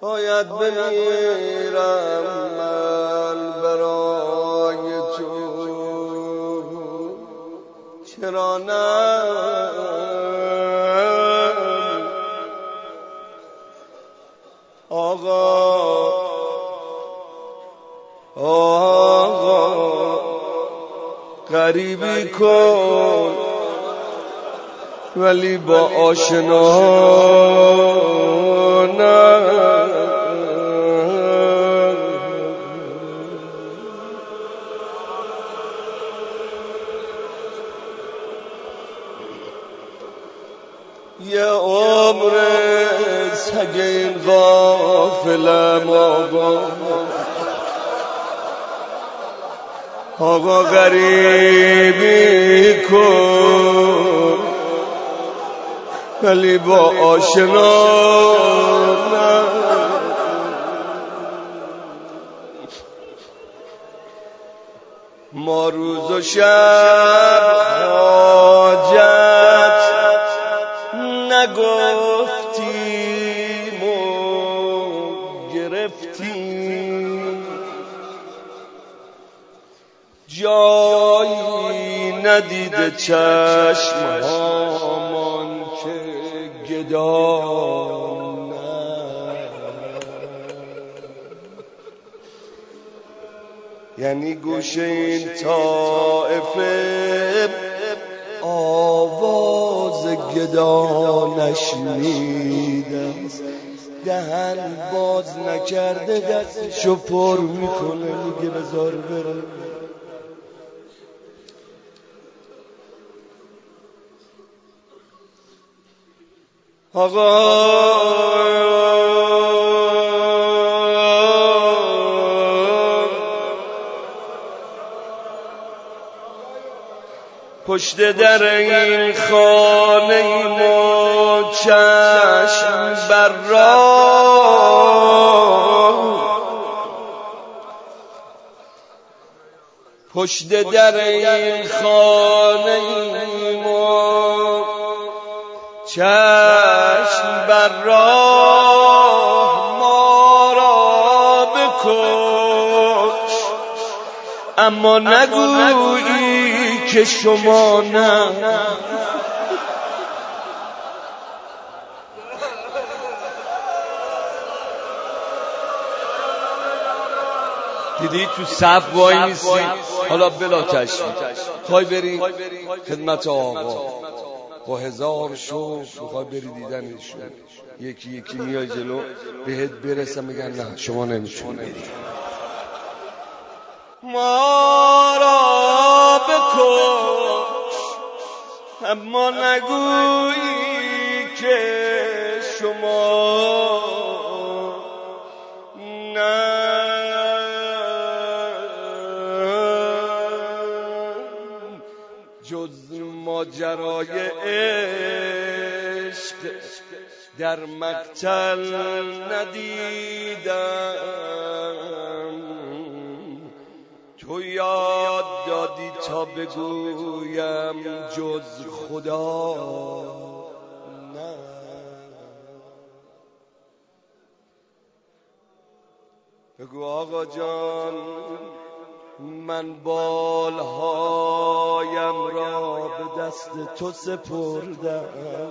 باید بمیرم من برای تو، چرا نه؟ آقا غریبی کن ولی با آشنا نه. یه عمر سگ این غافلم آقا غریبی کن ولی با آشنا نه. ما روز و شب حاجت نگفتیم و گرفتیم، جایی ندیده چشم هامان که گدا نه. یعنی گوش این طائفه آواز گدا نشنیده، دهن باز نکرده دستشو پر میکنه میگه بذار بره. آقا پشت در این خانه ما چشم بر راه، پشت در این خانه ما چشم بر راه، ما را بکش اما نگویی که شما نه. دیدی تو صف وای نیستی، حالا بلا چشم خواهی بری خدمت آقا با هزار شوق میخوای بری دیدنشون، یکی یکی میای جلو بهت برسن میگن نه شما نمیتونی بری. ما را بکش اما نگویی که شما نه. جز ماجرای عشق در مقتل ندیدم، تو یاد دادی تا بگویم جز خدا نه. بگو آقا جان من بالهایم را به دست تو سپردم،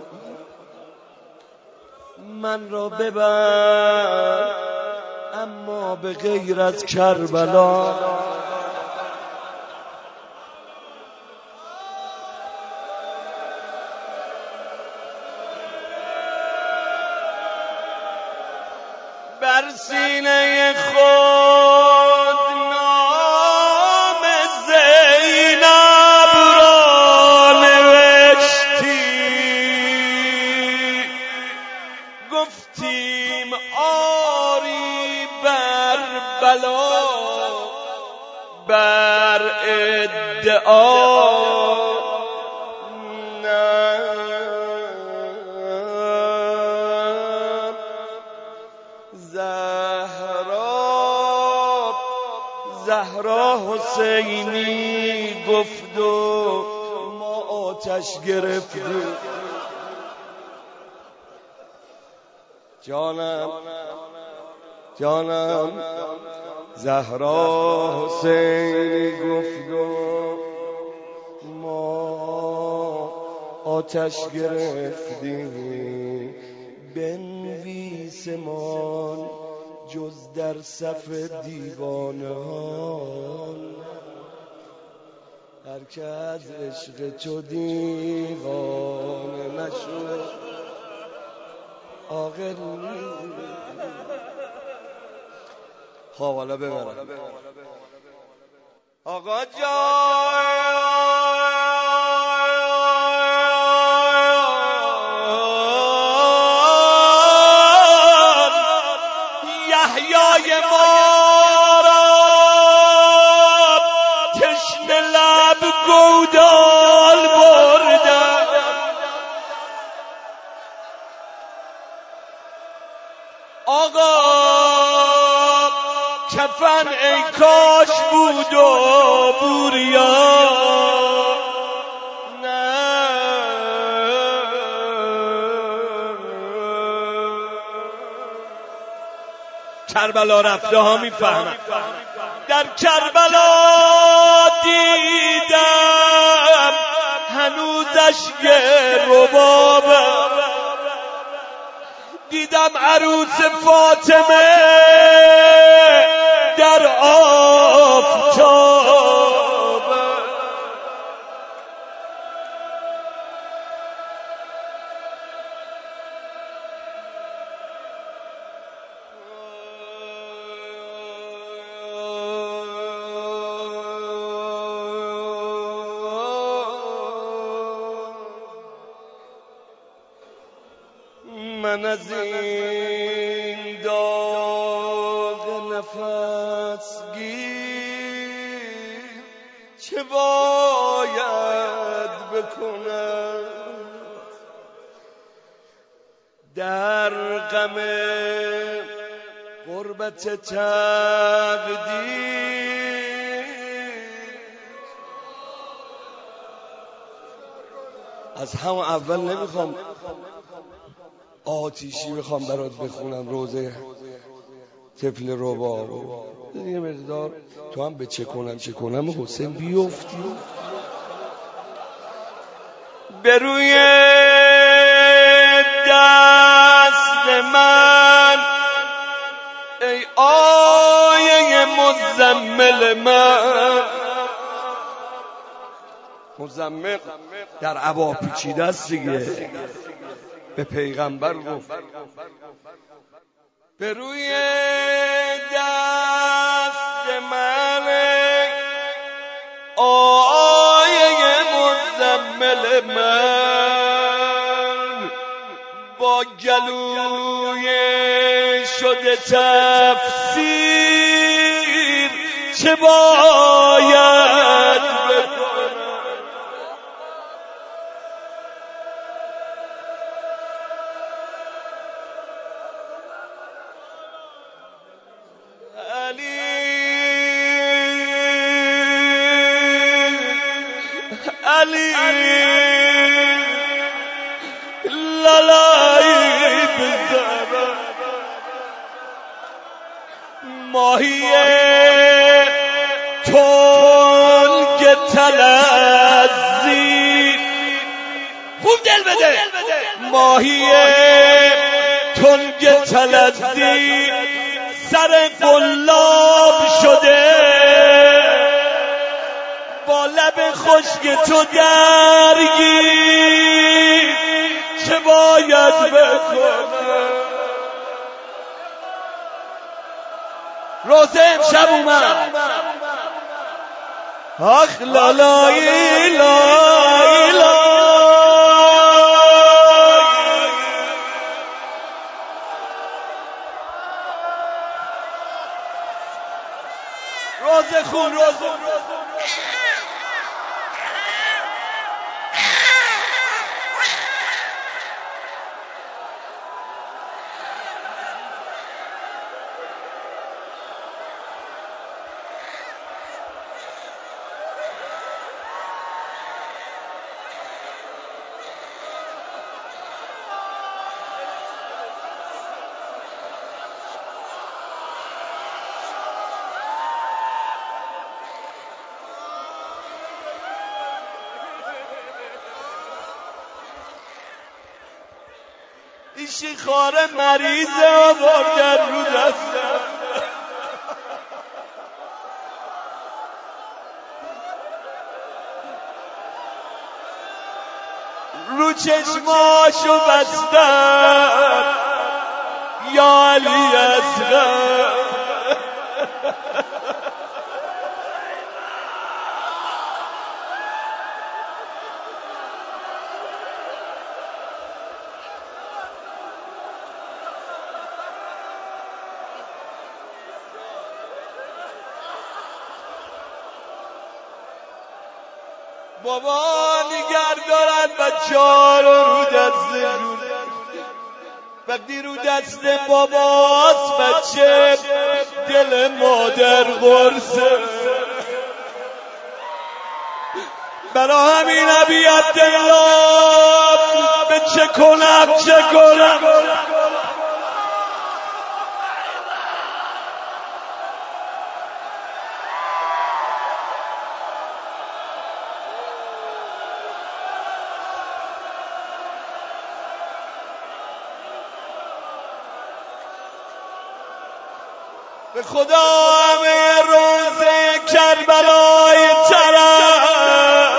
من را ببر اما به غیر از کربلا. بر سینه خود نام زینب را نوشتی، گفتیم آری بر بلا بر ادعا زهرا حسینی گفت و ما آتش گرفتیم. جانم جانم زهرا حسینی گفت و ما آتش گرفتیم بنویس مان جز در صف دیوانان هر که از عشق تو دیوانه نشد عاقل خب حالا ببرم آقا جان یحیای ما را تشنه لب گودال بردم آقا کفن ای کاش بود و بوریا نه کربلا رفته ها میفهمن در کربلا دیدم هنوزش ربابم دیدم عروس فاطمه در آفتاب من از این داغ نفس گیر چه باید بکنم در غم غربت تقدیر از همون اول نمیخوام آتیشی بخوام برات بخونم روزه طفل رباب یه مقدار تو هم به چه کنم حسین بیفتی به روی دست من ای آیه مزمل من مزمل در عبا پیچیده است دیگه به پیغمبر گفت به روی دست من آیه مزمل من با گلوی شده تفسیر چه باید بکنم علی لالایی بزنم ماهی تنگ تلزی خوب دل بده ماهی تنگ تلزی سر قلاب شده با لب خشک تو درگیر چه باید بکنم روزه امشب اومد آخ لالایی لالایی روزه خون روزه شیشی خاره مریض آوردن رو دستم، رو چشماشو بستم یا علی اصغر. بابا نگر دارن بچه‌ها رو دستشون، وقتی رو دست باباست بچه دل مادر قرصه. برا همین ابی عبدالله به چه کنم چه کنم. به خدا همه روزه کربلای طرف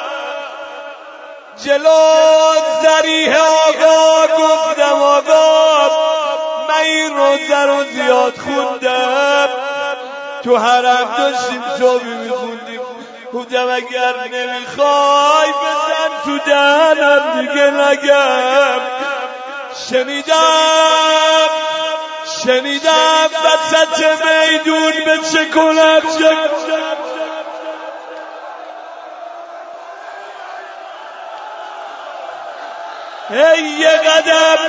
جلو ذریح آقا گفتم آقا من این روزه رو زیاد خوندم، تو حرم داشتیم صبحی میخوندیم، گفتم اگر نمیخوای بزن تو دهنم دیگه نگم. شنیدم وسط میدون به چه کنم چه هی یه قدم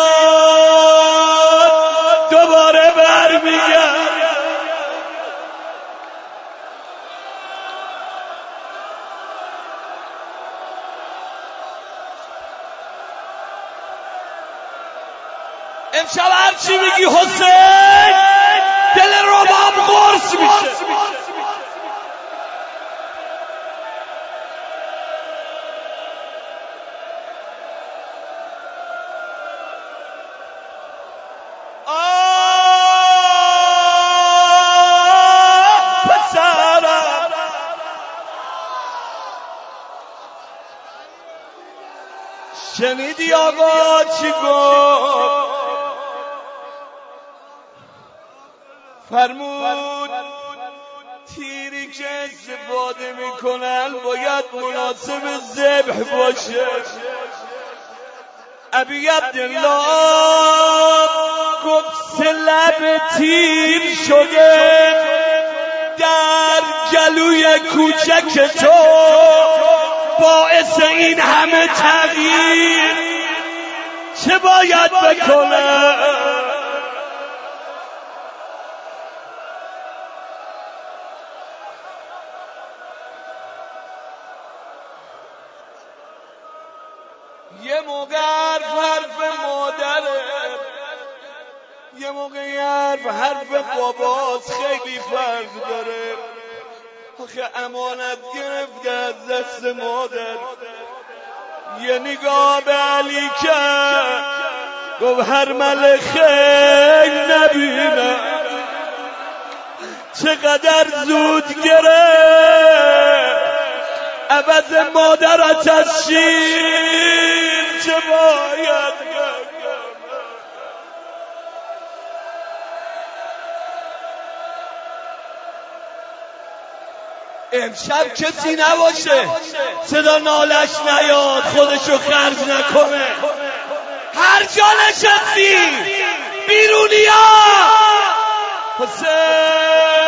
بیاد دوباره برمیگرد. امشب هرچی میگی حسین دل رباب قرص میشه. پسرم شنیدی آقا چی گفت؟ فرمود تیری که استفاده میکنن باید مناسب ذبح باشه. ابی عبدالله گفت لب تیر شده در گلوی کوچک تو باعث این همه تغییر چه باید بکنه؟ یه موقع حرف مادره، یه موقع حرف باباست، خیلی فرق داره. آخه امانت گرفته از دست مادر، یه نگاه به علی کرد گفت هر ملخه نبینه چقدر زود گرفت عوض مادرت از شیر چه باید امشب کسی نباشه صدا نالش نیاد، خودشو خرج نکنه. هر جا نشستی بیرونیا حسین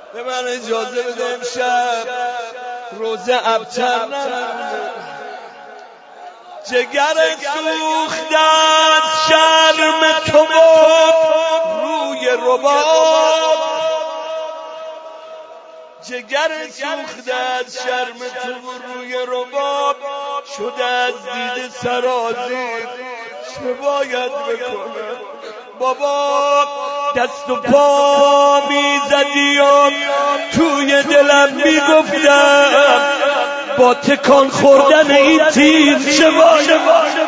به من اجازه بده امشب روزه ابتر نمونه، جگر سوخته از شرم تو روی رباب، جگر سوخته از شرم تو روی رباب، شده از دید سرازیر چه باید بکنه بابا؟ دست و پا میزدی و توی دلم میگفتم با تکان خوردن این تیر چه باید.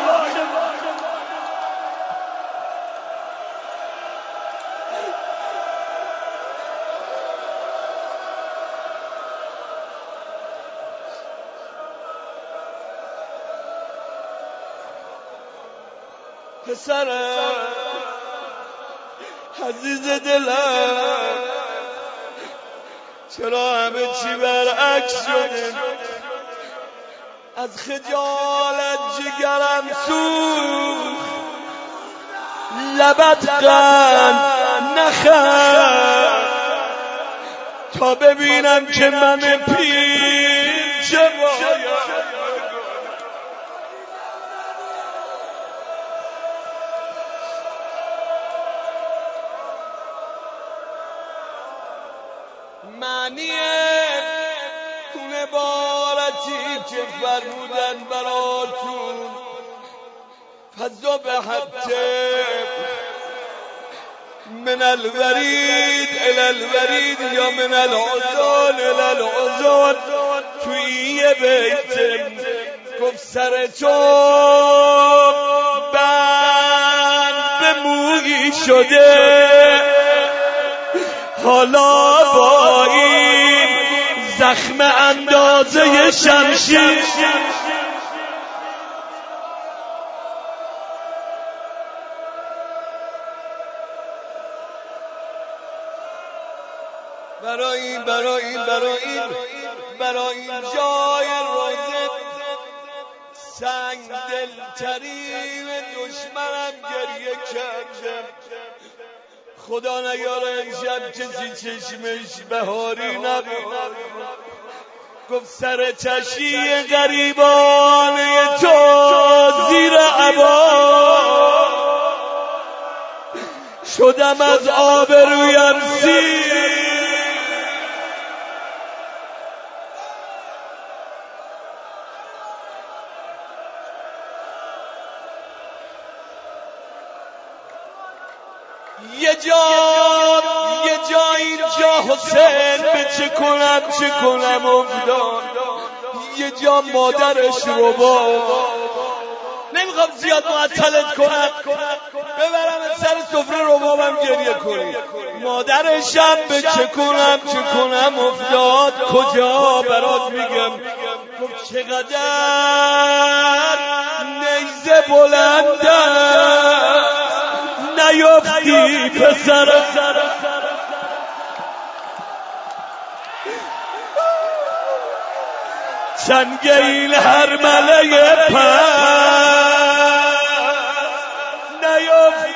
پسرم عزیز دلم، چرا همه چی برعکس شده؟ از خجالت جگرم سوخت، لبت قند نخند تا ببینم که من پیر چه باید. معنی اون عبارتی که فرمودن براتون فضا به حتی من الورید الالورید یا من العزال الالعزال، توی یه بیت گفت سر تو بند به مویی شده، حالا با این زخم اندازه شمشیر برای این جای روزه سنگ دلترین دشمنم گریه کردم. خدا نگاره امشب کسی چشمش بهاری نبود، گفت سر چشی غریبانه تو زیر عبا شدم از آبرویم سیر. یه جا اینجا حسین به چه کنم افتاد، یه جا مادرش رو با نمیخوام زیاد معطلت کنم، ببرم سر سفره ربابم گریه کنی. مادرشم به چه کنم افتاد، کجا برات میگم. گفت چقدر نیزه بلنده نیفتی پسر، چنگیل هر مله پر نیفتی.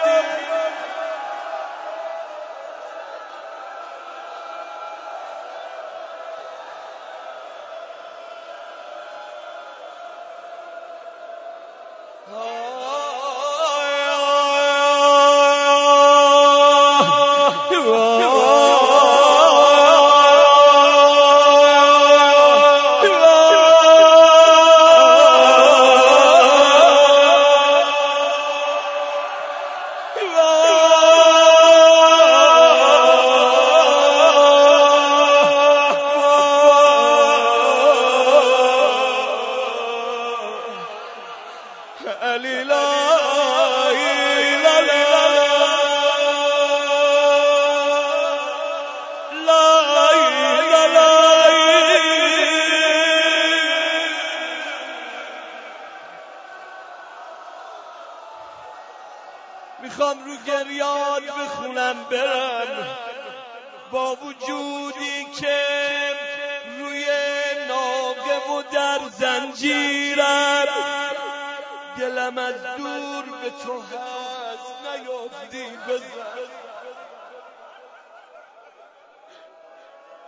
میخوام رو گریاد بخونم برم، با وجودی که روی ناقه و در زنجیرم، دلم از دور به تو هست نیافتی بزن.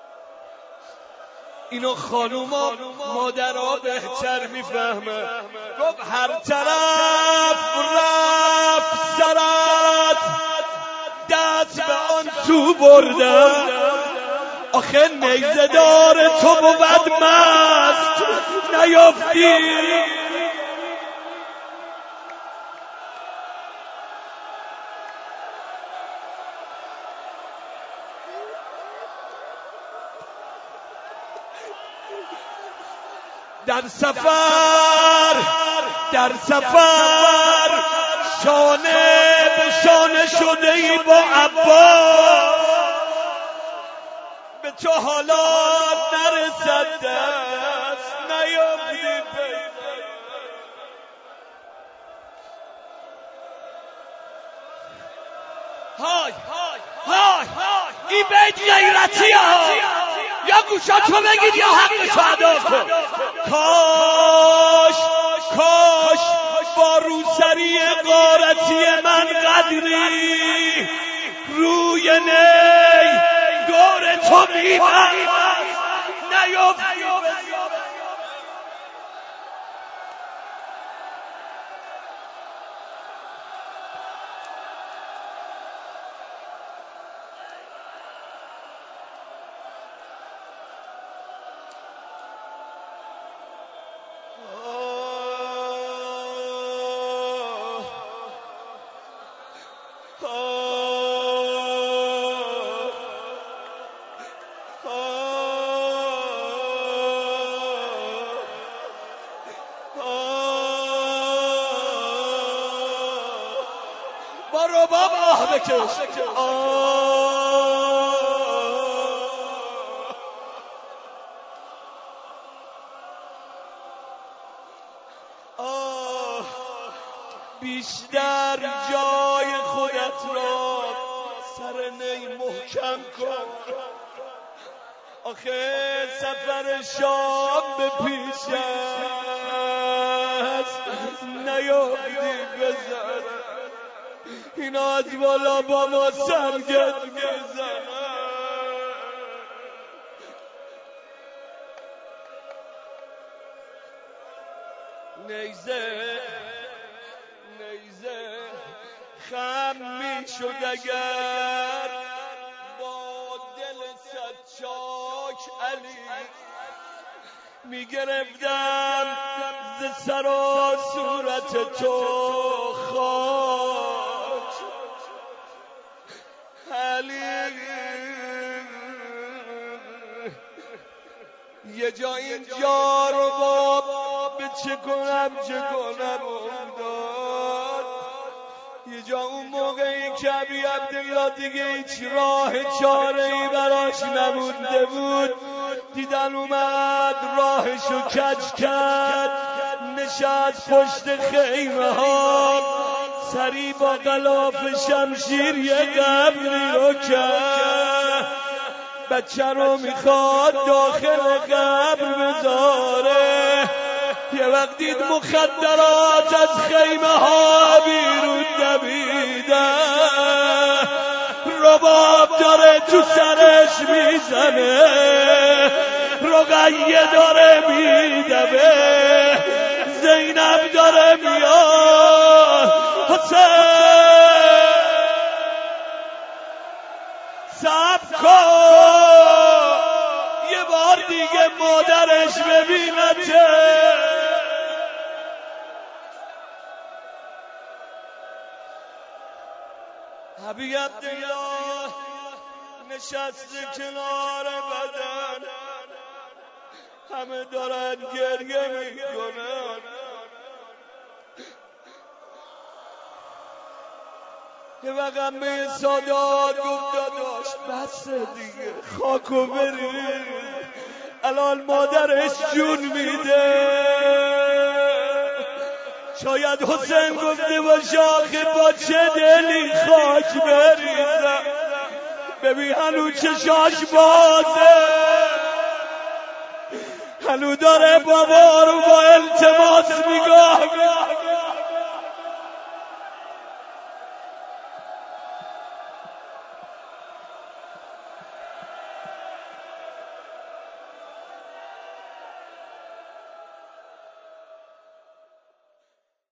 اینو خانوما مادرها بهتر میفهمه. گفت هر طرف رفت سرت دست به آن تو برده، آخه نیزه دار تو بود مست نیافتی. در سفر شانه به شانه شده ای با عباس، به تو حالا نرسد دست نیافتی. های این بیت غیرتی ها، یا گوشاتو بگید یا حقشو ادا کن. کاش با روسری غارتی من قدری روی نی دور تو میبن نیافتی. با رباب آه بکش. بیشتر جای خودت را سر نی محکم کن، آخه سفر شام به پیش است نیافتی بزن. اینا از بالا با ما سرگرد میزنن. نیزه خم میشد اگر با دل صد چاک علی، میگرفتم ز سر و صورت تو خاک علی. یه جا اینجا رو باب به چه کنم افتاد. یه جا اون موقعی که ابی عبدالله دیگه هیچ راه چاره‌ای براش نمونده بود، دیدن اومد راهشو کج کرد، نشست پشت خیمه ها، سری با غلاف شمشیر یه قبری رو کرد. بچه رو میخواد داخل قبر بذاره. یه وقت دید مخدرات از خیمه ها بیرون دویدن، رباب داره تو سرش میزنه، رقیه داره میدوه، زینب داره میاد. حسین صبر کن یه بار دیگه مادرش ببینته. ابی عبدالله نشسته کنار بدن، همه دارن گریه میکنن. یه وقت به سادات گفت داداش بس دیگه خاکو بری، الان مادرش جون میده. شاید حسین گفته باشه آخه با چه دلی خاک بریزم، ببین هنو چشاش بازه، هنو داره بابا رو با التماس میگه